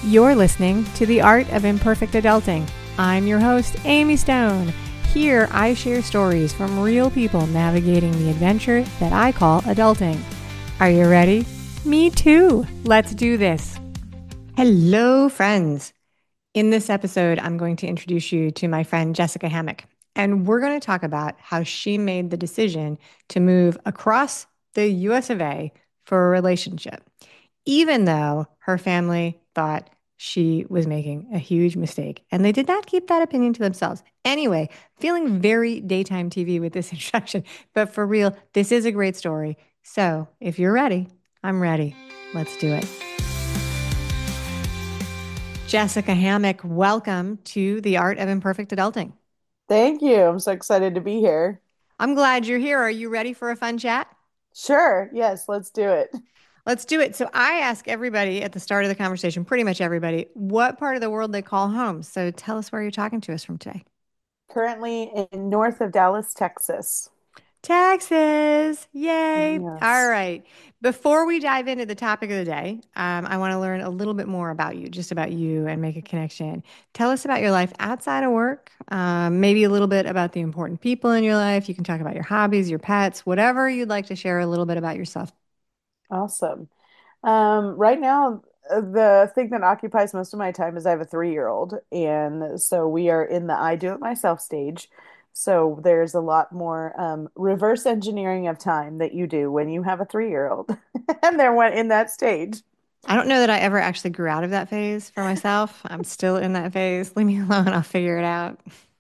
You're listening to The Art of Imperfect Adulting. I'm your host, Amy Stone. Here, I share stories from real people navigating the adventure that I call adulting. Are you ready? Me too. Let's do this. Hello, friends. In this episode, I'm going to introduce you to my friend Jessica Hammock, and we're going to talk about how she made the decision to move across the US of A for a relationship, even though her family thought she was making a huge mistake. And they did not keep that opinion to themselves. Anyway, feeling very daytime TV with this introduction, but for real, this is a great story. So if you're ready, I'm ready. Let's do it. Jessica Hammock, welcome to The Art of Imperfect Adulting. Thank you. I'm so excited to be here. I'm glad you're here. Are you ready for a fun chat? Sure. Yes, let's do it. Let's do it. So I ask everybody at the start of the conversation, pretty much everybody, what part of the world they call home. So tell us where you're talking to us from today. Currently in north of Dallas, Texas. Texas. Yay. All Yes. right. Before we dive into the topic of the day, I want to learn a little bit more about you, just about you, and make a connection. Tell us about your life outside of work, maybe a little bit about the important people in your life. You can talk about your hobbies, your pets, whatever you'd like to share a little bit about yourself. Awesome. Right now, the thing that occupies most of my time is I have a 3-year-old, and so we are in the I do it myself stage. So there's a lot more reverse engineering of time that you do when you have a 3-year-old, and they're in that stage. I don't know that I ever actually grew out of that phase for myself. I'm still in that phase. Leave me alone. I'll figure it out.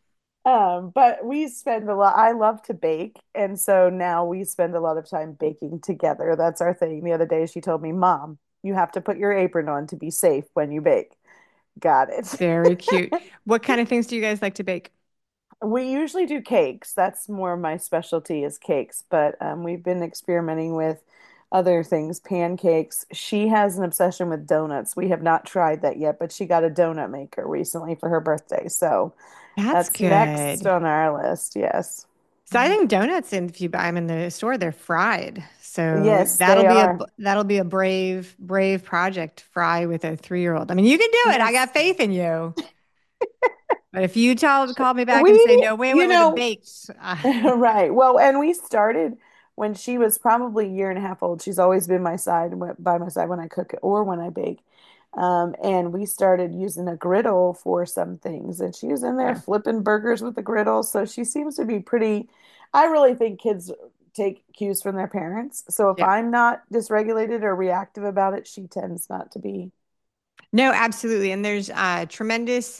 But we spend a lot. I love to bake, and so now we spend a lot of time baking together. That's our thing. The other day, she told me, "Mom, you have to put your apron on to be safe when you bake." Got it. Very cute. What kind of things do you guys like to bake? We usually do cakes. That's more my specialty is cakes, but we've been experimenting with other things, pancakes. She has an obsession with donuts. We have not tried that yet, but she got a donut maker recently for her birthday, so That's that's next good. on our list. Yes. So I think donuts, if you buy them in the store, they're fried. So Yes, they are. that'll be a brave project. Fry with a 3-year-old. I mean, you can do it. I got Yes. faith in you. But if you call me back and say We, no, we you went with a know, baked. right. Well, and we started when she was probably a year and a half old. She's always been by my side when I cook or when I bake. And we started using a griddle for some things, and she was in there Yeah, flipping burgers with the griddle. So she seems to be pretty. I really think kids take cues from their parents. So if yeah. I'm not dysregulated or reactive about it, she tends not to be. No, absolutely. And there's tremendous.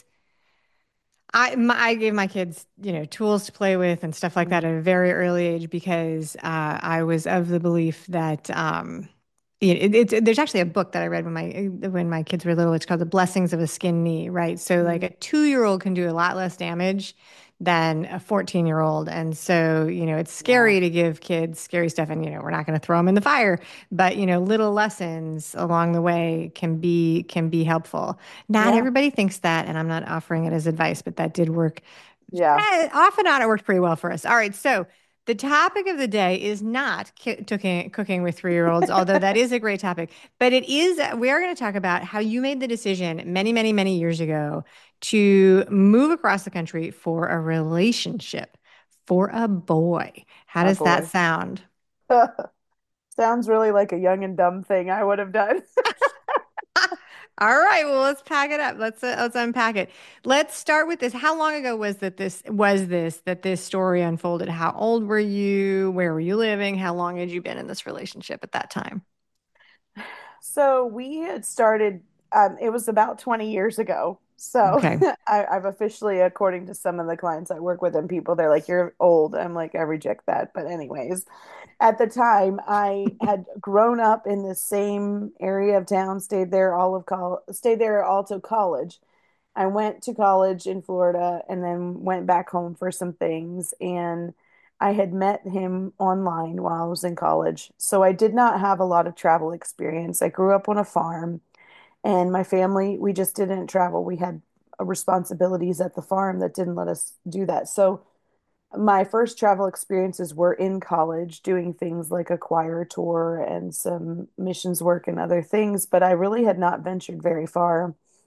I gave my kids, tools to play with and stuff like that Mm, at a very early age because I was of the belief that there's actually a book that I read when my kids were little. It's called The Blessings of a Skin Knee, right? So like mm, a 2-year-old can do a lot less damage than a 14-year-old, and so it's yeah. scary to give kids scary stuff, and we're not going to throw them in the fire, but little lessons along the way can be helpful. Not Yeah. everybody thinks that, and I'm not offering it as advice, but that did work. Yeah. Off and on, it worked pretty well for us. All right, so the topic of the day is not cooking with 3-year-olds, although that is a great topic. But it is, we are going to talk about how you made the decision many, many, many years ago to move across the country for a relationship for a boy. How Oh does that boy. sound? Sounds really like a young and dumb thing I would have done. All right, well, let's pack it up. Let's unpack it. Let's start with this. How long ago that this story unfolded? How old were you? Where were you living? How long had you been in this relationship at that time? So we had started, it was about 20 years ago. So Okay. I've officially, according to some of the clients I work with and people, they're like, you're old. I'm like, I reject that. But, anyways, at the time, I had grown up in the same area of town, stayed there all to college. I went to college in Florida and then went back home for some things. And I had met him online while I was in college. So I did not have a lot of travel experience. I grew up on a farm, and my family, we just didn't travel. We had responsibilities at the farm that didn't let us do that. So my first travel experiences were in college doing things like a choir tour and some missions work and other things, but I really had not ventured very far.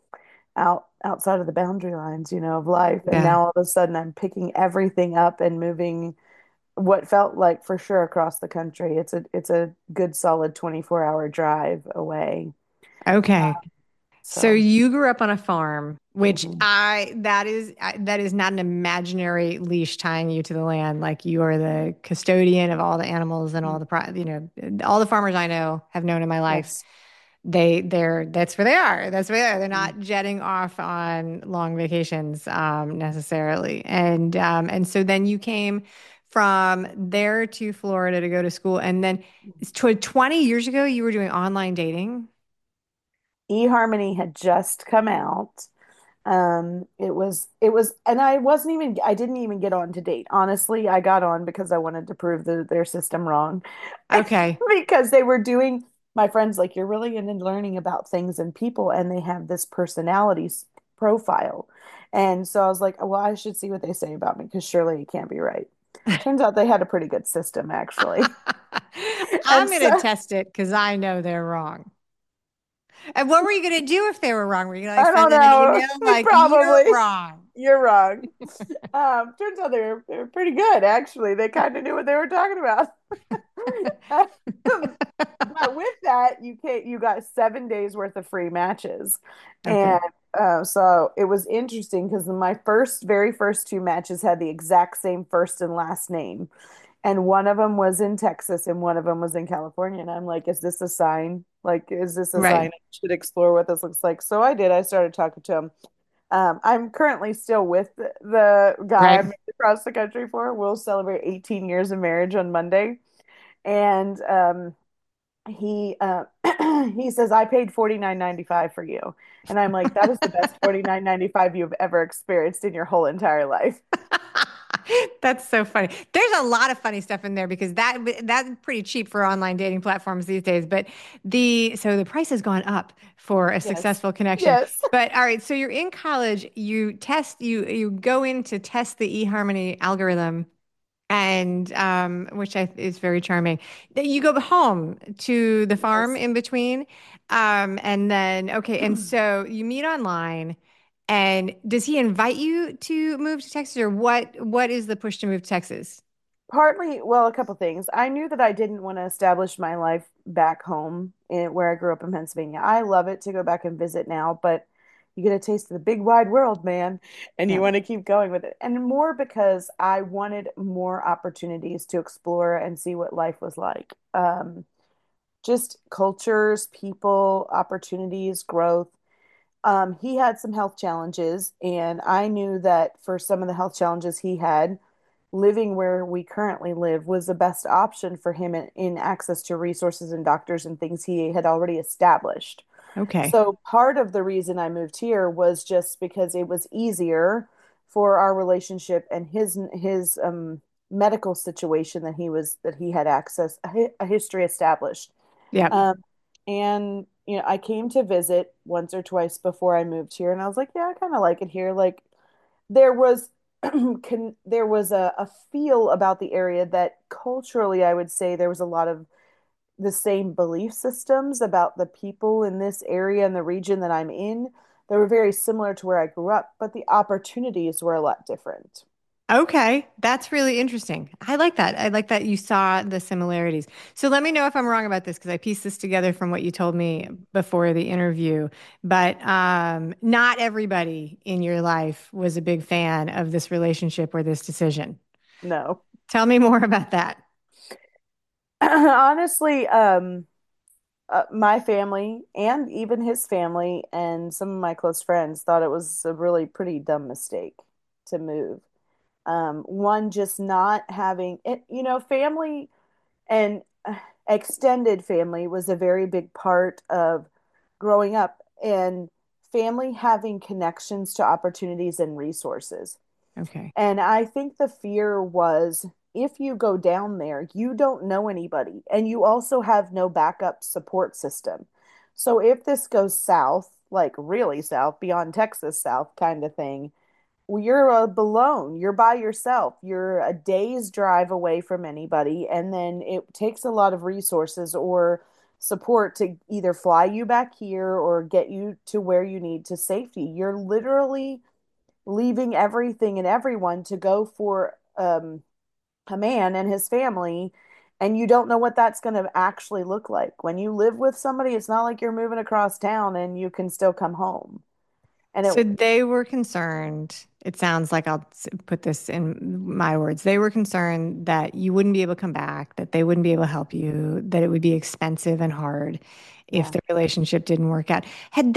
outside of the boundary lines, of life. And Yeah. now all of a sudden I'm picking everything up and moving what felt like for sure across the country. It's a good solid 24-hour drive away. Okay. So So, you grew up on a farm, which mhm. that is not an imaginary leash tying you to the land. Like you are the custodian of all the animals and all Mhm. the all the farmers I know have known in my life. Yes. That's where they are. That's where they are. They're Mhm. not jetting off on long vacations necessarily. And so then you came from there to Florida to go to school, and then 20 years ago you were doing online dating. eHarmony had just come out. It was, and I didn't even get on to date. Honestly, I got on because I wanted to prove their system wrong. Okay. Because they were doing, my friends, like, you're really into learning about things and people, and they have this profile. And so I was like, well, I should see what they say about me because surely it can't be right. Turns out they had a pretty good system, actually. I'm And going so to test it because I know they're wrong. And what were you going to do if they were wrong? Were you going to like I don't send an email know, like you're probably wrong? you're wrong. Turns out they were pretty good, actually. They kind of knew what they were talking about. But with that, you got 7 days worth of free matches, and Okay. so it was interesting because my very first two matches had the exact same first and last name, and one of them was in Texas and one of them was in California, and I'm like, is this a sign? Like, is this a sign Right. I should explore what this looks like? So I did. I started talking to him. I'm currently still with the guy I Right. moved across the country for. We'll celebrate 18 years of marriage on Monday. And he he says, I paid 49.95 for you. And I'm like, that is the best 49.95 you've ever experienced in your whole entire life. That's so funny. There's a lot of funny stuff in there because that's pretty cheap for online dating platforms these days. But the price has gone up for a Yes. successful connection. Yes. But all right, so you're in college, you go in to test the eHarmony algorithm and which is very charming. Then you go home to the farm Yes. in between, and then okay, and so you meet online. And does he invite you to move to Texas, or what is the push to move to Texas? Partly, well, a couple things. I knew that I didn't want to establish my life back home where I grew up in Pennsylvania. I love it to go back and visit now, but you get a taste of the big wide world, man, and you Yeah. want to keep going with it. And more because I wanted more opportunities to explore and see what life was like. Just cultures, people, opportunities, growth. He had some health challenges, and I knew that for some of the health challenges he had, living where we currently live was the best option for him in access to resources and doctors and things he had already established. Okay. So part of the reason I moved here was just because it was easier for our relationship and his medical situation that he had a history established. Yeah. Um, and I came to visit once or twice before I moved here, and I was like, yeah, I kind of like it here. Like there was there was a feel about the area that culturally I would say there was a lot of the same belief systems about the people in this area and the region that I'm in. They were very similar to where I grew up, but the opportunities were a lot different. Okay. That's really interesting. I like that. I like that you saw the similarities. So let me know if I'm wrong about this because I pieced this together from what you told me before the interview. But not everybody in your life was a big fan of this relationship or this decision. No. Tell me more about that. Honestly, my family and even his family and some of my close friends thought it was a really pretty dumb mistake to move. One, just not having it, family and extended family was a very big part of growing up, and family having connections to opportunities and resources. Okay. And I think the fear was if you go down there, you don't know anybody and you also have no backup support system. So if this goes south, like really south, beyond Texas south kind of thing, well, you're alone. You're by yourself. You're a day's drive away from anybody. And then it takes a lot of resources or support to either fly you back here or get you to where you need to safety. You're literally leaving everything and everyone to go for a man and his family, and you don't know what that's going to actually look like. When you live with somebody, it's not like you're moving across town and you can still come home. And it, So they were concerned. It sounds like put this in my words. They were concerned that you wouldn't be able to come back, that they wouldn't be able to help you, that it would be expensive and hard if yeah, the relationship didn't work out.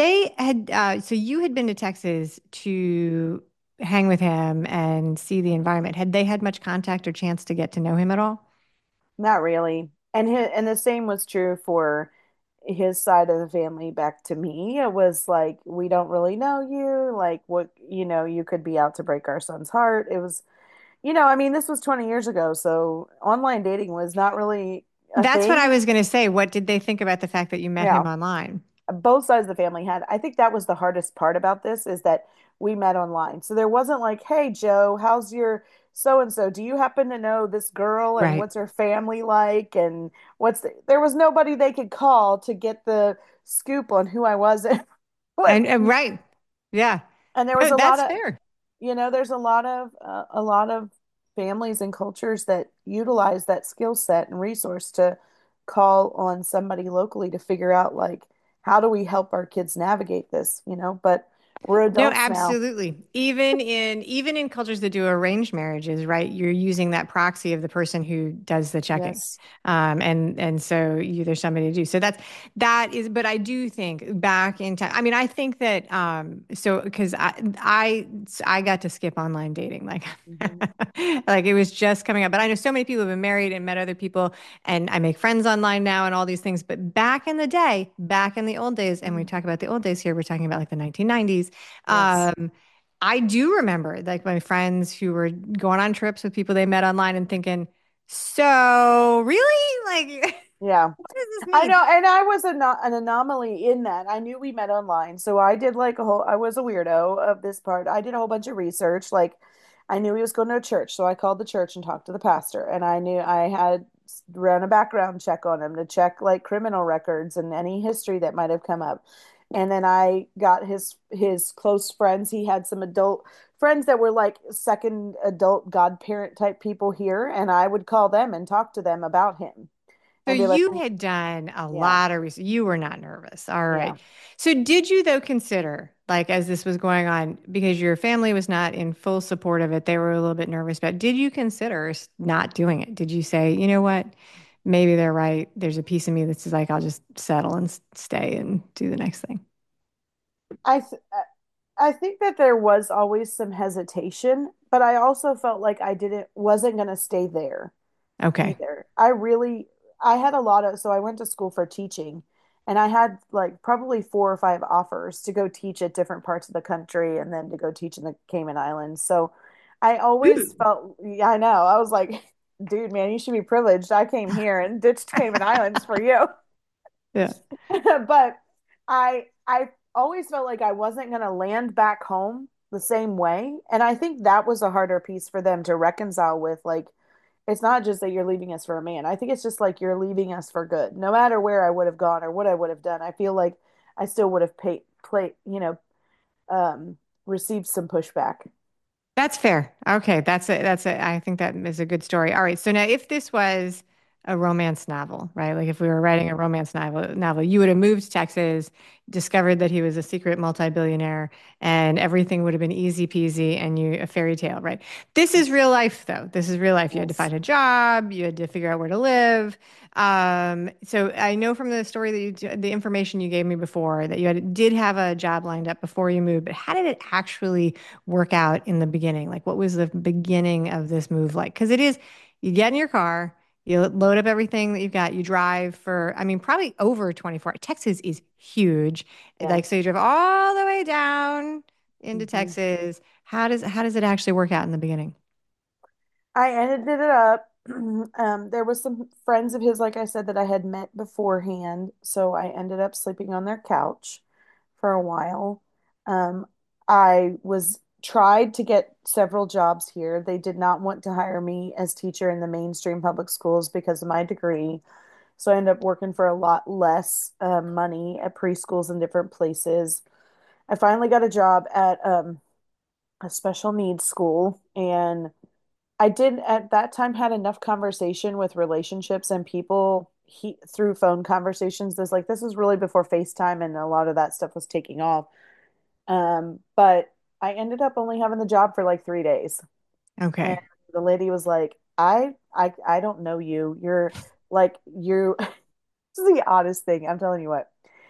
So you had been to Texas to hang with him and see the environment. Had they had much contact or chance to get to know him at all? not really. And the same was true for his side of the family back to me. It was like, we don't really know you. Like, what, you could be out to break our son's heart. It was, I mean, this was 20 years ago, so online dating was not really a That's what I thing. was going to say. What did they think about the fact that you met him Yeah. online? Both sides of the family had. I think that was the hardest part about this is that we met online. So there wasn't like, "Hey Joe, how's your so and so? Do you happen to know this girl and Right. what's her family like and there was nobody they could call to get the scoop on who I was with. And right. Yeah. And there was No, a lot that's of, fair. there's a lot of families and cultures that utilize that skill set and resource to call on somebody locally to figure out like how do we help our kids navigate this, but we're No, adults now. absolutely. Even in cultures that do arranged marriages, right? You're using that proxy of the person who does the checking, Yes. and so there's somebody to do. So that is. But I do think back in time. I mean, I think that so because I got to skip online dating like Hmm. like it was just coming up. But I know so many people who have been married and met other people, and I make friends online now and all these things. But back in the day, back in the old days, and we talk about the old days here, we're talking about like the 1990s. Yes. um, I do remember like my friends who were going on trips with people they met online and thinking, so really? Like, Yeah. what does this I mean? know, and I was an anomaly in that. I knew we met online, so I did like I was a weirdo of this part. I did a whole bunch of research. Like, I knew he was going to a church, so I called the church and talked to the pastor. And I knew I had run a background check on him to check like criminal records and any history that might have come up. And then I got his close friends. He had some adult friends that were like second adult godparent type people here, and I would call them and talk to them about him So and be like, you had done a yeah, lot of research. You were not nervous. All yeah. right. So did you though consider, like as this was going on, because your family was not in full support of it, they were a little bit nervous, but did you consider not doing it? Did you say, you know what? Maybe they're right. There's a piece of me that's like, I'll just settle and stay and do the next thing. I th I think that there was always some hesitation, but I also felt like I didn't wasn't going to stay there Okay. either. I had a lot of, so I went to school for teaching and I had like probably 4 or 5 offers to go teach at different parts of the country and then to go teach in the Cayman Islands. So I always Ooh. felt, yeah, I know. I was like, dude, man, you should be privileged. I came here and ditched Cayman Islands for you. Yeah. But I always felt like I wasn't going to land back home the same way. And I think that was a harder piece for them to reconcile with. Like, it's not just that you're leaving us for a man. I think it's just like you're leaving us for good. No matter where I would have gone or what I would have done, I feel like I still would have um, received some pushback. That's fair. Okay, I think that is a good story. All right. So now if this was a romance novel, right? Like if we were writing a romance novel, you would have moved to Texas, discovered that he was a secret multi-billionaire, and everything would have been easy peasy and you a fairy tale, right? This is real life though. This is real life. You had to Yes. find a job, you had to figure out where to live. So I know from the story the information you gave me before that did have a job lined up before you moved, but how did it actually work out in the beginning? Like, what was the beginning of this move like? Because it is, you get in your car, you load up everything that you've got, you drive for, I mean, probably over 24. Texas is huge. Yeah. Like, so you drive all the way down into Hmm. Texas. How does it actually work out in the beginning? I ended it up. There was some friends of his, like I said, that I had met beforehand, so I ended up sleeping on their couch for a while. Um, I was tried to get several jobs here. They did not want to hire me as teacher in the mainstream public schools because of my degree. So I ended up working for a lot less money at preschools and different places. I finally got a job at a special needs school, and I did at that time had enough conversation with relationships and people through phone conversations. This was really before FaceTime and a lot of that stuff was taking off. But I ended up only having the job for like 3 days. And Okay. the lady was like, I don't know you. You're like you this is the oddest thing. I'm telling you what.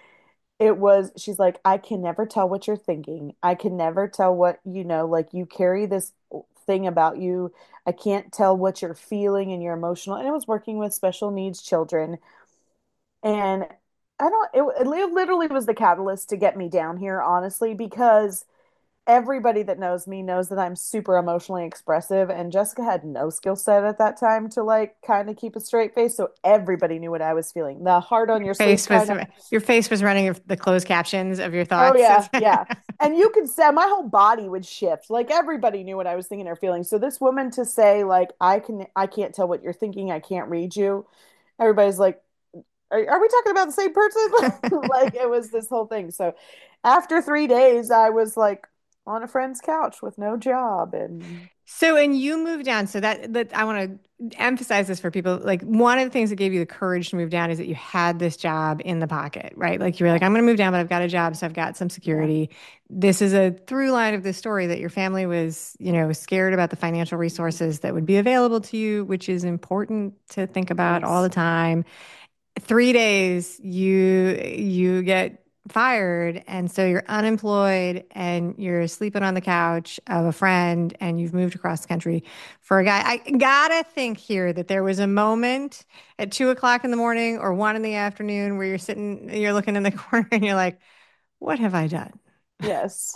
She's like, I can never tell what you're thinking. I can never tell what, like you carry this thing about you. I can't tell what you're feeling and you're emotional. And it was working with special needs children. And I don't, it literally was the catalyst to get me down here, honestly, because everybody that knows me knows that I'm super emotionally expressive, and Jessica had no skill set at that time to like kind of keep a straight face, so everybody knew what I was feeling. The heart on your sleeve Face was kind of. your face was running the closed captions of your Oh thoughts. yeah, yeah. And you could say my whole body would shift. Like everybody knew what I was thinking or feeling. So this woman to say like I can't tell what you're thinking, I can't read you. Everybody's like, are we talking about the same person? Like it was this whole thing. So after 3 days, I was like on a friend's couch with no job and So, and you moved down. So that I want to emphasize this for people. Like one of the things that gave you the courage to move down is that you had this job in the pocket, right? Like you were like, yeah, I'm going to move down, but I've got a job, so I've got some yeah, security. This is a through line of this story that your family was, scared about the financial resources that would be available to you, which is important to think about all yes, the time. 3 days you get fired, and so you're unemployed and you're sleeping on the couch of a friend and you've moved across the country for a guy. I gotta think here that there was a moment at 2 o'clock in the morning or 1 in the afternoon where you're looking in the corner and you're like, what have I done? yes.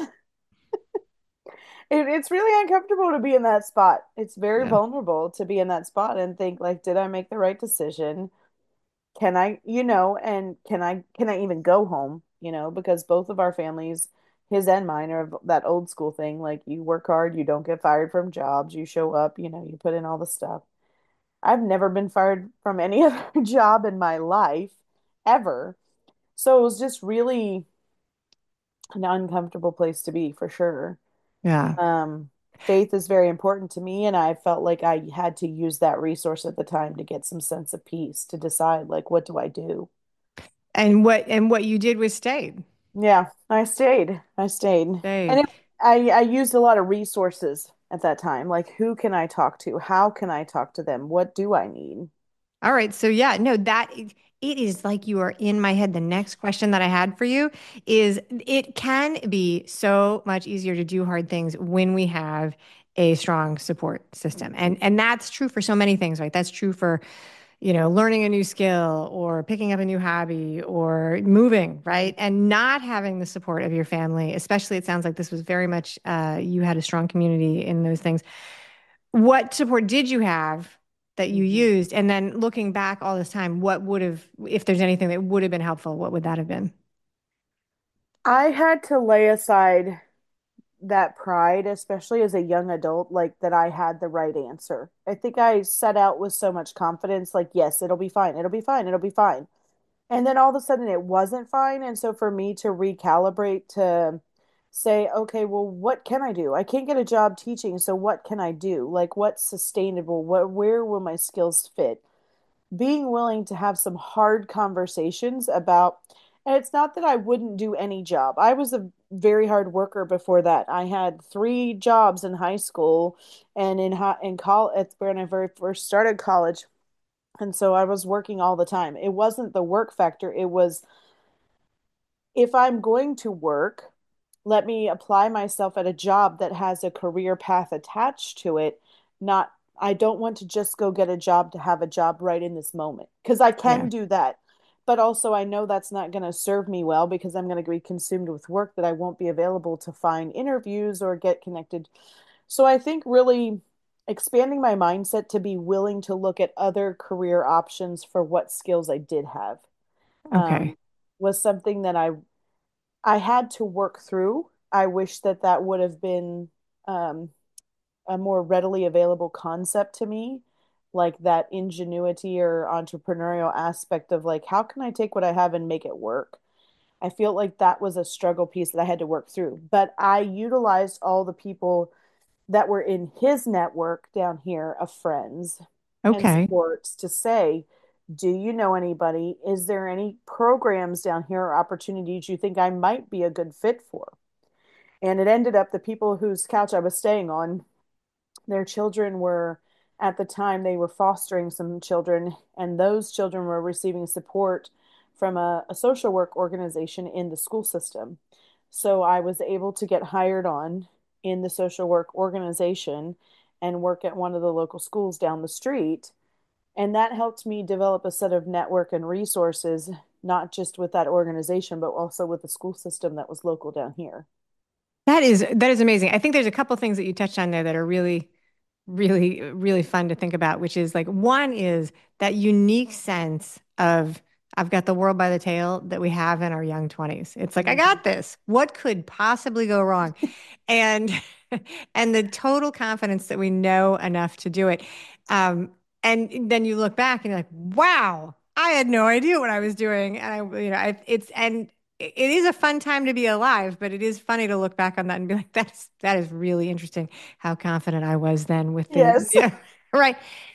It's really uncomfortable to be in that spot. It's very Yeah. vulnerable to be in that spot and think like, did I make the right decision? Can I, and can I even go home? Because both of our families, his and mine, are that old school thing. Like you work hard, you don't get fired from jobs, you show up, you put in all the stuff. I've never been fired from any other job in my life ever. So it was just really an uncomfortable place to be for sure. Yeah. Um, Faith is very important to me, and I felt like I had to use that resource at the time to get some sense of peace to decide like what do I do? And what you did was stayed. Yeah, I stayed. I stayed. And Stayed. I used a lot of resources at that time. Like who can I talk to? How can I talk to them? What do I need? All right. So yeah, no, it is like you are in my head. The next question that I had for you is it can be so much easier to do hard things when we have a strong support system. Mhm. And that's true for so many things, right? That's true for, learning a new skill or picking up a new hobby or moving, right? And not having the support of your family, especially it sounds like this was very much you had a strong community in those things. What support did you have that you Mhm. used? And then looking back all this time, what would have, if there's anything that would have been helpful, what would that have been? I had to lay aside that pride, especially as a young adult, like that I had the right answer. I think I set out with so much confidence, like, yes, it'll be fine, it'll be fine, it'll be fine. And then all of a sudden it wasn't fine. And so for me to recalibrate to say, okay, well, what can I do? I can't get a job teaching, so what can I do? Like what's sustainable? Where will my skills fit? Being willing to have some hard conversations about, and it's not that I wouldn't do any job. I was a very hard worker before that. I had 3 jobs in high school and in college when I very first started college. And so I was working all the time. It wasn't the work factor. It was if I'm going to work, let me apply myself at a job that has a career path attached to it. Not, I don't want to just go get a job to have a job right in this moment because I Yeah. can do that. But also, I know that's not going to serve me well because I'm going to be consumed with work that I won't be available to find interviews or get connected. So I think really expanding my mindset to be willing to look at other career options for what skills I did have Okay. um, was something that I had to work through. I wish that that would have been um, a more readily available concept to me like that ingenuity or entrepreneurial aspect of like, how can I take what I have and make it work? I feel like that was a struggle piece that I had to work through. But I utilized all the people that were in his network down here of friends and Okay. supports to say, do you know anybody? Is there any programs down here or opportunities you think I might be a good fit for? And it ended up the people whose couch I was staying on, their children were, at the time, they were fostering some children, and those children were receiving support from a social work organization in the school system. So I was able to get hired on in the social work organization and work at one of the local schools down the street. And that helped me develop a set of network and resources, not just with that organization, but also with the school system that was local down here. That is amazing. I think there's a couple things that you touched on there that are really, really, really fun to think about, which is like one is that unique sense of I've got the world by the tail that we have in our young 20s. It's like, I Mhm. got this. What could possibly go wrong? And and the total confidence that we know enough to do it. Um, and then you look back and you're like, wow, I had no idea what I was doing. And it is a fun time to be alive, but it is funny to look back on that and be like, that is really interesting how confident I was then with the, Yes. yeah, right.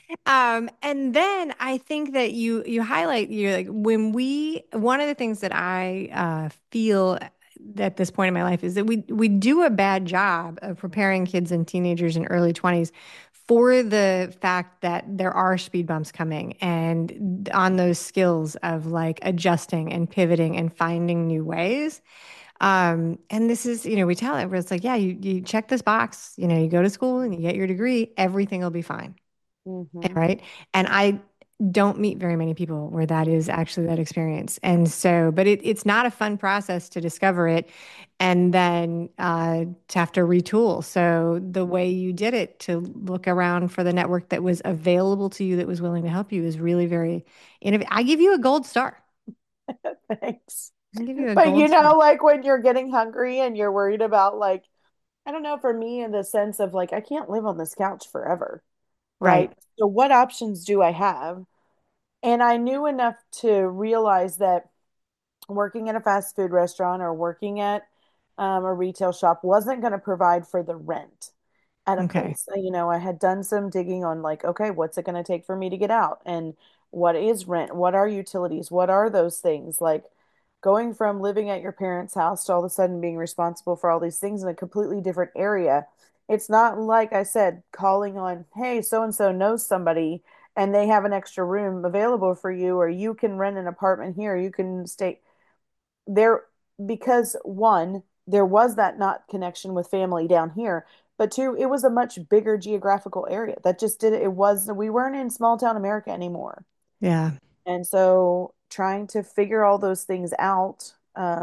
And then I think that you highlight you like when we one of the things that I feel at this point in my life is that we do a bad job of preparing kids and teenagers in early 20s for the fact that there are speed bumps coming and on those skills of like adjusting and pivoting and finding new ways. And this is, we tell it where it's like, yeah, you check this box, you go to school and you get your degree, everything will be fine. Hmm. Right. And I don't meet very many people where that is actually that experience. And so, but it's not a fun process to discover it and then to have to retool. So the way you did it to look around for the network that was available to you that was willing to help you is really very innovative. I give you a gold star. Thanks. I give you a But gold star. like when you're getting hungry and you're worried about like, I don't know, for me in the sense of like I can't live on this couch forever, Right. right? So what options do I have? And I knew enough to realize that working in a fast food restaurant or working at a retail shop wasn't going to provide for the rent at a Okay. place. I had done some digging on like, okay, what's it going to take for me to get out? And what is rent? What are utilities? What are those things? Like going from living at your parents' house to all of a sudden being responsible for all these things in a completely different area. It's not like I said, calling on, hey, so and so knows somebody and they have an extra room available for you, or you can rent an apartment here, you can stay there because one, there was that not connection with family down here, but two, it was a much bigger geographical area that just did it. It was we weren't in small town America anymore, Yeah. and so trying to figure all those things out,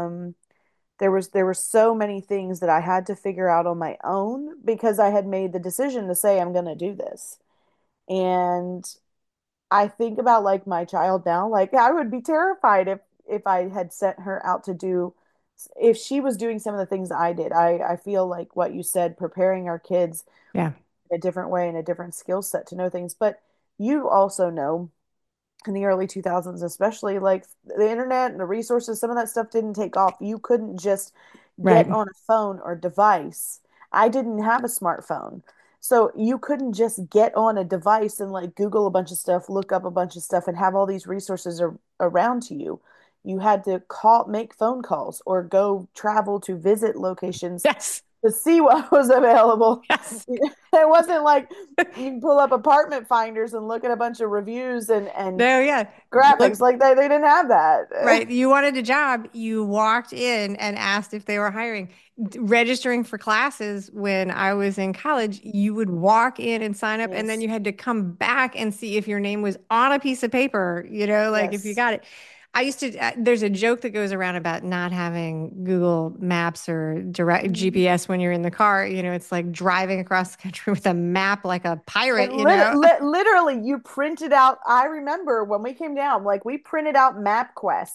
there were so many things that I had to figure out on my own because I had made the decision to say I'm going to do this, and I think about like my child now, like I would be terrified if I had sent her out to do if she was doing some of the things I did. I feel like what you said, preparing our kids Yeah. in a different way and a different skill set to know things. But you also know in the early 2000s, especially like the internet and the resources, some of that stuff didn't take off. You couldn't just get Right. on a phone or device. I didn't have a smartphone. So you couldn't just get on a device and like Google a bunch of stuff, look up a bunch of stuff, and have all these resources around to you. You had to make phone calls or go travel to visit locations Yes. to see what was available. Yes. It wasn't like you can pull up apartment finders and look at a bunch of reviews and No, yeah. Look, graphics. Like they didn't have that. right. You wanted a job. You walked in and asked if they were hiring. Registering for classes when I was in college, you would walk in and sign up, and then Yes. you had to come back and see if your name was on a piece of paper, like if you Yes. got it. There's a joke that goes around about not having Google Maps or direct Mhm. GPS when you're in the car. It's like driving across the country with a map like a And pirate. literally, you printed out. I remember when we came down, like we printed out MapQuest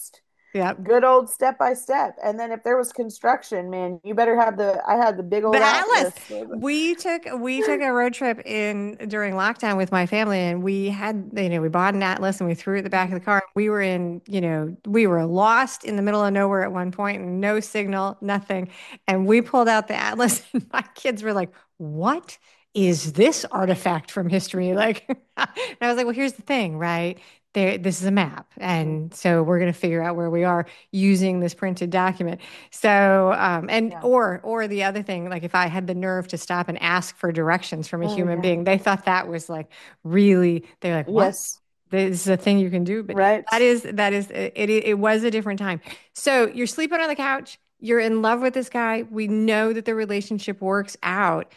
Yep. Good old step by step. And then if there was construction, man, you better have I had the big The old Atlas. atlas. We took a road trip in during lockdown with my family, and we had, we bought an Atlas and we threw it at the back of the car. We were in, we were lost in the middle of nowhere at one point and no signal, nothing. And we pulled out the Atlas and my kids were like, "What is this artifact from history?" Like, and I was like, "Well, here's the thing, right? This is a map, and so we're going to figure out where we are using this printed document." So, and Yeah. or the other thing, like if I had the nerve to stop and ask for directions from a Oh, human yeah. being, they thought that was like really, they're like, "What? Yes. This is a thing you can do?" But Right. it was a different time. So you're sleeping on the couch. You're in love with this guy. We know that the relationship works out.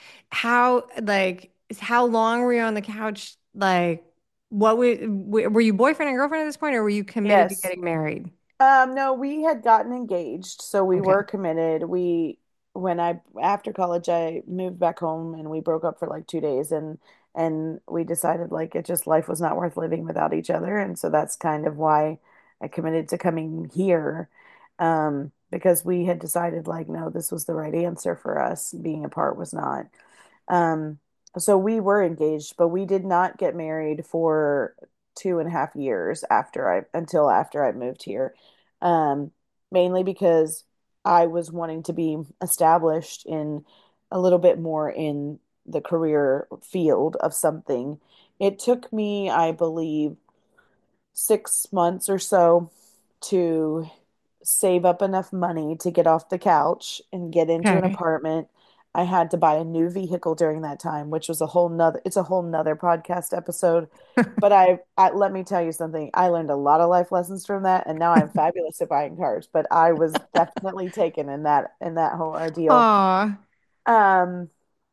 How long were you on the couch? Like, were you boyfriend and girlfriend at this point, or were you committed to Yes. getting married? No, we had gotten engaged, so we Okay. were committed. When I, after college, I moved back home and we broke up for like 2 days and we decided like it just life was not worth living without each other. And so that's kind of why I committed to coming here. Because we had decided like, no, this was the right answer for us. Being apart was not. Um, so we were engaged, but we did not get married for 2.5 years until after I moved here. Um, Mainly because I was wanting to be established in a little bit more in the career field of something. It took me, I believe, 6 months or so to save up enough money to get off the couch and get into an Okay. apartment. I had to buy a new vehicle during that time, which was it's a whole nother podcast episode. But let me tell you something. I learned a lot of life lessons from that, and now I'm fabulous at buying cars. But I was definitely taken in that whole ordeal. Aw. Um,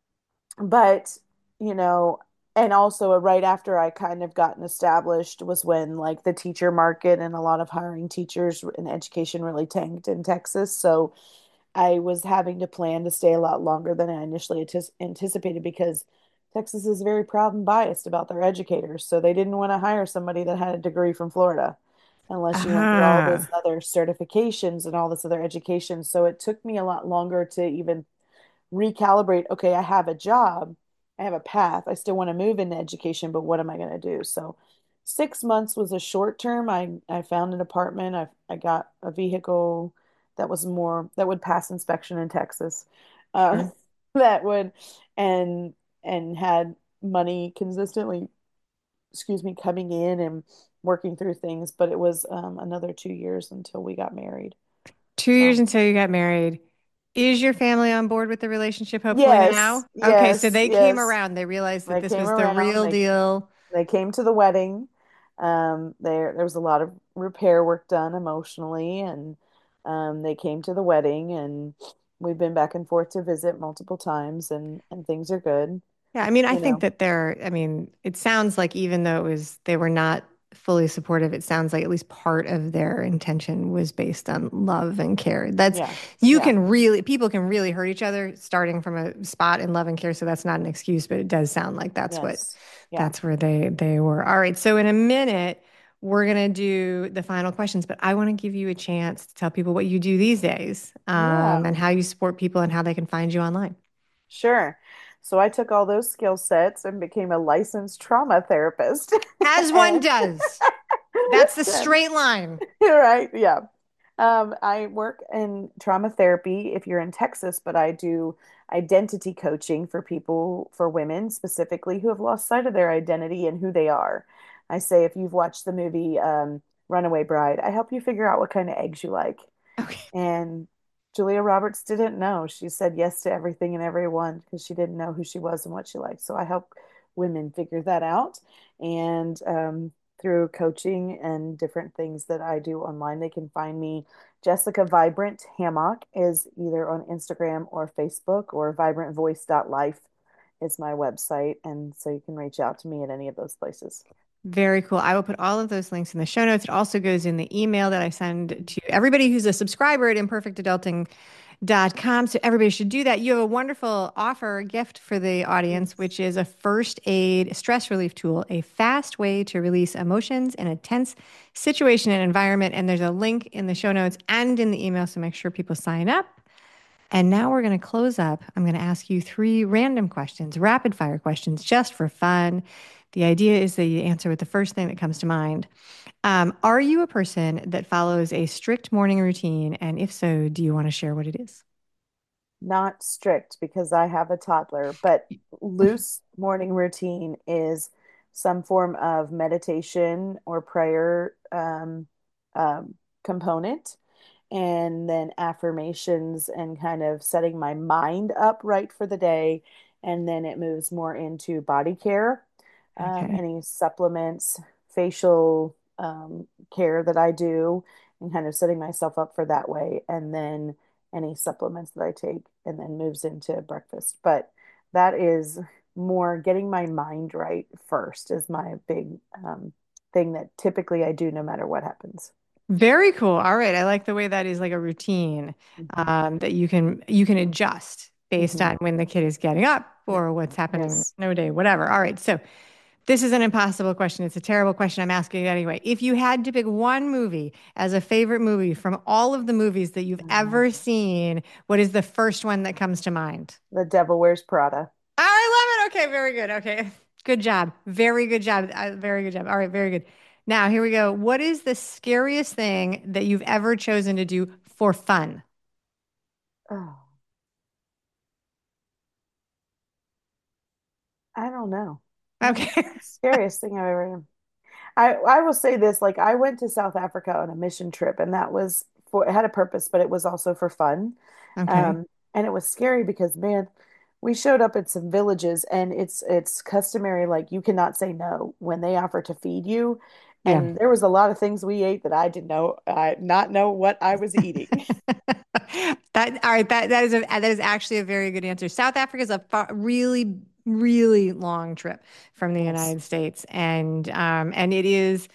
but you know, and also right after I kind of gotten established was when like the teacher market and a lot of hiring teachers in education really tanked in Texas. So I was having to plan to stay a lot longer than I initially anticipated because Texas is very proud and biased about their educators. So they didn't want to hire somebody that had a degree from Florida unless you went through all this Ah. other certifications and all this other education. So it took me a lot longer to even recalibrate. Okay, I have a job, I have a path, I still want to move into education, but what am I going to do? So 6 months was a short term. I found an apartment. I got a vehicle that would pass inspection in Texas, uh, Sure. that would and and had money consistently, excuse me, coming in and working through things. But it was another 2 years until we got married. 2 years So until you got married. Is your family on board with the relationship hopefully yes, now? Okay, so yes, they came yes. around. They realized that They this came was the around. real deal. They came to the wedding. There was a lot of repair work done emotionally, and they came to the wedding, and we've been back and forth to visit multiple times, and things are good. Yeah, I mean, I You think know, that it sounds like even though they were not fully supportive, it sounds like at least part of their intention was based on love and care. yeah, yeah, People can really hurt each other starting from a spot in love and care. So that's not an excuse, but it does sound like yes, yeah, that's where they were. All right. So in a minute, we're going to do the final questions, but I want to give you a chance to tell people what you do these days, yeah. and how you support people and how they can find you online. Sure. So I took all those skill sets and became a licensed trauma therapist. As one And does. That's the then, straight line. right, yeah. I work in trauma therapy if you're in Texas, but I do identity coaching for people, for women specifically who have lost sight of their identity and who they are. I say if you've watched the movie Runaway Bride, I help you figure out what kind of eggs you like. Okay. And Julia Roberts didn't know. She said yes to everything and everyone because she didn't know who she was and what she liked. So I help women figure that out. And through coaching and different things that I do online, they can find me. Jessica Vibrant Hammock is either on Instagram or Facebook, or vibrantvoice.life is my website. And so you can reach out to me at any of those places. Very cool. I will put all of those links in the show notes. It also goes in the email that I send to everybody who's a subscriber at Imperfect Adulting. So everybody should do that. You have a wonderful offer gift for the audience, Yes. which is a first aid stress relief tool, a fast way to release emotions in a tense situation and environment. And there's a link in the show notes and in the email. So make sure people sign up. And now we're going to close up. I'm going to ask you 3 random questions, rapid fire questions, just for fun. The idea is that you answer with the first thing that comes to mind. Are you a person that follows a strict morning routine? And if so, do you want to share what it is? Not strict because I have a toddler, but loose morning routine is some form of meditation or prayer um, component, and then affirmations and kind of setting my mind up right for the day. And then it moves more into body care, Okay. any supplements, facial care that I do, and kind of setting myself up for that way. And then any supplements that I take, and then moves into breakfast. But that is more getting my mind right first, is my big thing that typically I do no matter what happens. Very cool. All right. I like the way that is like a routine Hmm. that you can adjust based Hmm. on when the kid is getting up or what's happening Yes. no day, whatever. All right. So this is an impossible question. It's a terrible question. I'm asking it anyway. If you had to pick one movie as a favorite movie from all of the movies that you've ever seen, what is the first one that comes to mind? The Devil Wears Prada. I love it. Okay, very good. Okay. Good job. Very good job. Very good job. All right, very good. Now, here we go. What is the scariest thing that you've ever chosen to do for fun? Oh, I don't know. What's Okay. the scariest thing I've ever done? I will say this, like I went to South Africa on a mission trip, and that was for, it had a purpose, but it was also for fun. Okay. And it was scary because, man, we showed up at some villages, and it's customary, like you cannot say no when they offer to feed you. Yeah. And there was a lot of things we ate that I not know what I was eating. That all right. That is actually a very good answer. South Africa is a really really long trip from the Yes. United States, and it is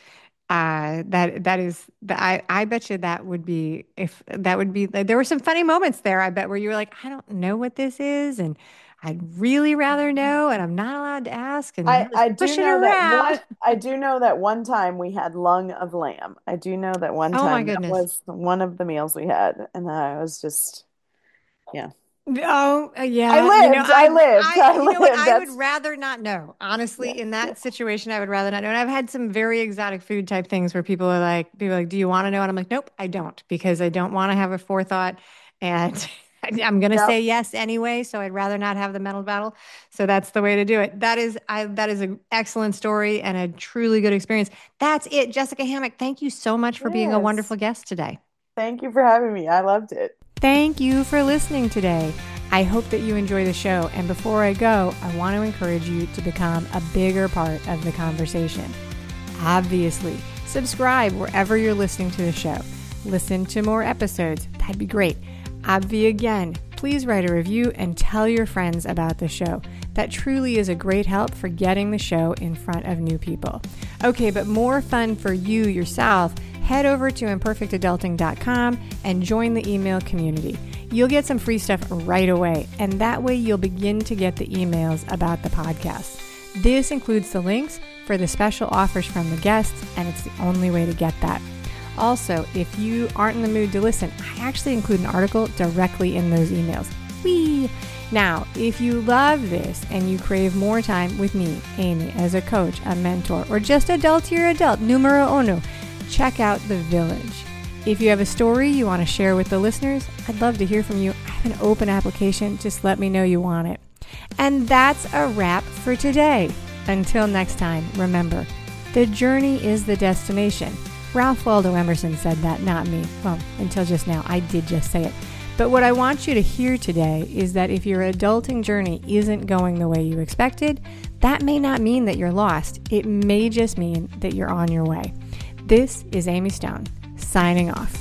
that is I bet you that would be if that would be there were some funny moments there I bet where you were like I don't know what this is and I'd really rather know and I'm not allowed to ask and you're just I do pushing know that one around. I do know that one time we had lung of lamb. I do know that one Oh my time that goodness. was one of the meals we had, and I was just, yeah. Oh, I yeah. lived. I lived. I You know what? lived. I would That's rather not know. Honestly, yes, in yeah. that situation, I would rather not know. And I've had some very exotic food type things where people are like, do you want to know? And I'm like, nope, I don't, because I don't want to have a forethought. And I'm going to Yep. say yes anyway. So I'd rather not have the mental battle. So that's the way to do it. That is an excellent story and a truly good experience. That's it. Jessica Hammock, thank you so much for being a Yes. wonderful guest today. Thank you for having me. I loved it. Thank you for listening today. I hope that you enjoy the show. And before I go, I want to encourage you to become a bigger part of the conversation. Obviously, subscribe wherever you're listening to the show. Listen to more episodes. That'd be great. Obvi again, please write a review and tell your friends about the show. That truly is a great help for getting the show in front of new people. Okay, but more fun for you yourself, head over to imperfectadulting.com and join the email community. You'll get some free stuff right away, and that way you'll begin to get the emails about the podcast. This includes the links for the special offers from the guests, and it's the only way to get that. Also, if you aren't in the mood to listen, I actually include an article directly in those emails. Whee! Now, if you love this and you crave more time with me, Amy, as a coach, a mentor, or just adultier adult, numero uno, check out The Village. If you have a story you want to share with the listeners, I'd love to hear from you. I have an open application. Just let me know you want it. And that's a wrap for today. Until next time, remember, the journey is the destination. Ralph Waldo Emerson said that, not me. Well, until just now, I did just say it. But what I want you to hear today is that if your adulting journey isn't going the way you expected, that may not mean that you're lost. It may just mean that you're on your way. This is Amy Stone, signing off.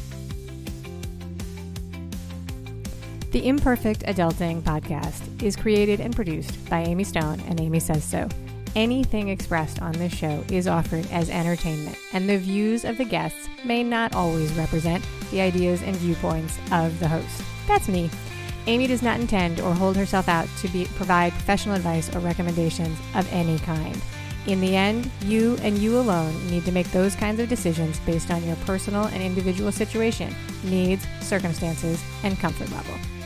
The Imperfect Adulting Podcast is created and produced by Amy Stone and Amy Says So. Anything expressed on this show is offered as entertainment, and the views of the guests may not always represent the ideas and viewpoints of the host. That's me. Amy does not intend or hold herself out to provide professional advice or recommendations of any kind. In the end, you and you alone need to make those kinds of decisions based on your personal and individual situation, needs, circumstances, and comfort level.